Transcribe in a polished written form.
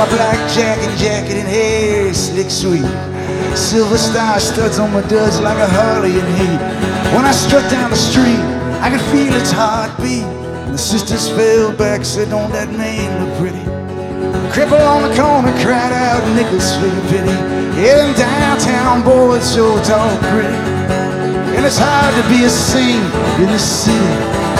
my black jacket and hair slick sweet. Silver star studs on my duds like a Harley in heat. When I struck down the street, I could feel its heartbeat. The sisters fell back, said, don't that man look pretty? Cripple on the corner cried out nickels for your pity. Yeah, them downtown boys sure talk gritty. And it's hard to be a saint in the city.